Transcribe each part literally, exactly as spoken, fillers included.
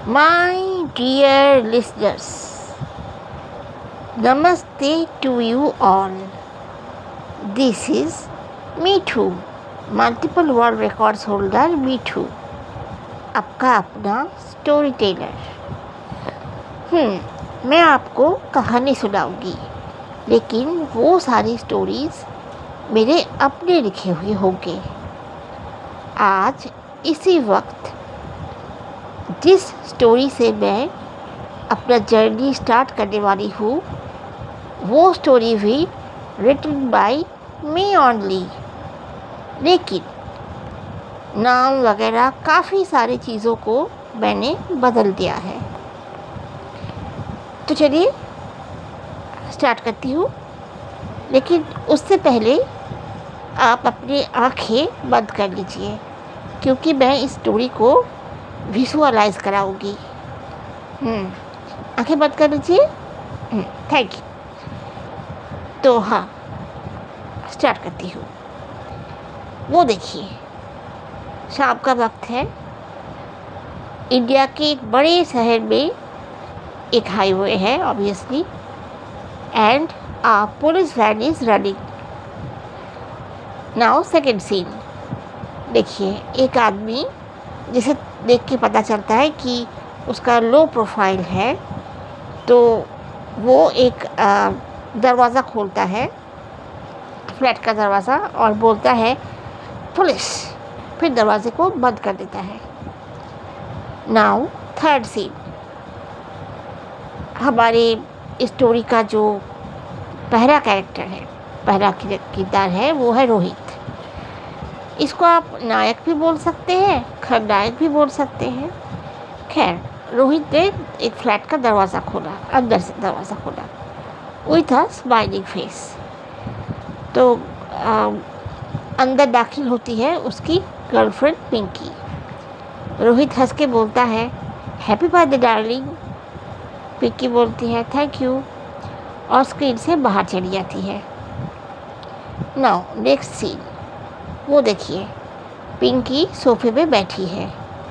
My dear listeners, Namaste to you all. This is Mithu, multiple world records holder Mithu, आपका अपना story teller. हम्म मैं आपको कहानी सुनाऊंगी, लेकिन वो सारी स्टोरीज़ मेरे अपने लिखे हुए होंगे। आज इसी वक्त जिस स्टोरी से मैं अपना जर्नी स्टार्ट करने वाली हूँ, वो स्टोरी भी रिटन बाय मी ओनली, लेकिन नाम वगैरह काफ़ी सारी चीज़ों को मैंने बदल दिया है। तो चलिए स्टार्ट करती हूँ, लेकिन उससे पहले आप अपनी आँखें बंद कर लीजिए, क्योंकि मैं इस स्टोरी को विजुअलाइज कराऊंगी। हम्म आंखें बंद कर लीजिए। Thank you. तो हाँ, स्टार्ट करती हूँ। वो देखिए, शाम का वक्त है। इंडिया के एक बड़े शहर में एक हाईवे है obviously, and a police van is running. Now second scene. देखिए, एक आदमी जिसे देख के पता चलता है कि उसका लो प्रोफाइल है, तो वो एक दरवाज़ा खोलता है, फ्लैट का दरवाज़ा, और बोलता है पुलिस, फिर दरवाजे को बंद कर देता है। Now third scene. हमारे स्टोरी का जो पहला कैरेक्टर है, पहला किरदार है, वो है रोहित। इसको आप नायक भी बोल सकते हैं, खलनायक भी बोल सकते हैं। खैर, रोहित ने एक फ्लैट का दरवाज़ा खोला, अंदर से दरवाज़ा खोला विथ अ स्माइलिंग फेस। तो आ, अंदर दाखिल होती है उसकी गर्लफ्रेंड पिंकी। रोहित हंस के बोलता है हैप्पी बर्थडे डार्लिंग। पिंकी बोलती है थैंक यू, और स्क्रीन से बाहर चली जाती है। Now next scene. वो देखिए, पिंकी सोफे पे बैठी है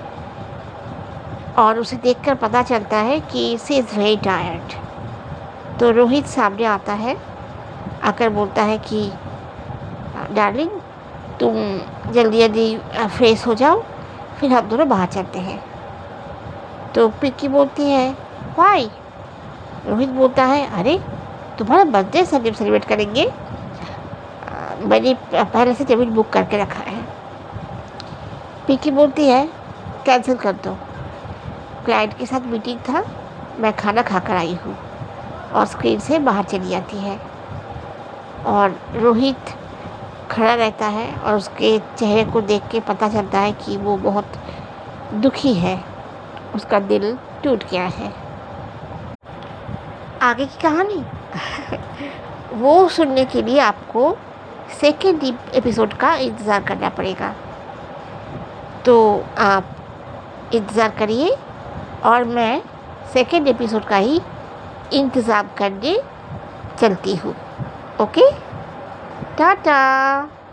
और उसे देखकर पता चलता है कि शी इज़ वेरी टायर्ड। तो रोहित सामने आता है, आकर बोलता है कि डार्लिंग, तुम जल्दी जल्दी फ्रेश हो जाओ, फिर हम दोनों बाहर चलते हैं। तो पिंकी बोलती है वाई। रोहित बोलता है अरे, तुम्हारा बर्थडे सेलिब्रेट करेंगे, मैंने पहले से टेबल बुक करके रखा है। पिंकी बोलती है कैंसिल कर दो, क्लाइंट के साथ मीटिंग था, मैं खाना खा कर आई हूँ, और स्क्रीन से बाहर चली जाती है। और रोहित खड़ा रहता है और उसके चेहरे को देख के पता चलता है कि वो बहुत दुखी है, उसका दिल टूट गया है। आगे की कहानी वो सुनने के लिए आपको सेकेंड एपिसोड का इंतज़ार करना पड़ेगा। तो आप इंतज़ार करिए, और मैं सेकेंड एपिसोड का ही इंतज़ाम करने चलती हूँ। ओके, टाटा।